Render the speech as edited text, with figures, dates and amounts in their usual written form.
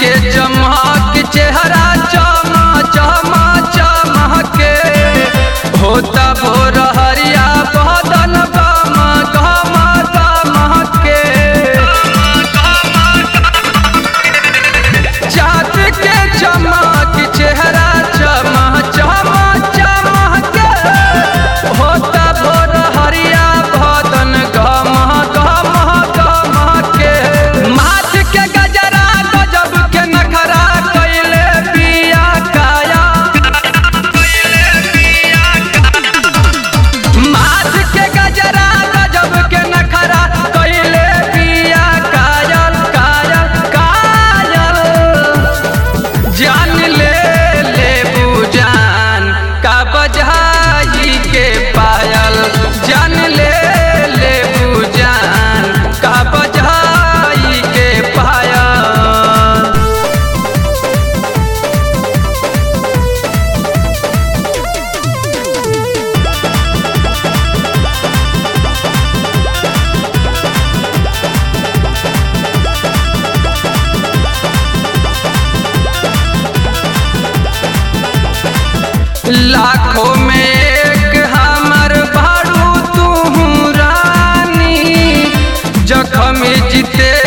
के चमक चेहरा चमा चमा चमके होता भोर हरिया बदन गमा गमा गमके चाँद के चमक चेहरा चमा चमा चमके होता भोर हरिया बदन गमा गमा गमके माथ के गजरा गजब के नखरा कइले बिया काया माथ के गजरा गजब के नखरा कइले बिया कायल कायल कायल जान ले बुजान का बजाई के पायल जान ले बुजान का बजाई के पायल। लाखों में एक हमर भाड़ू तू रानी जखम जीते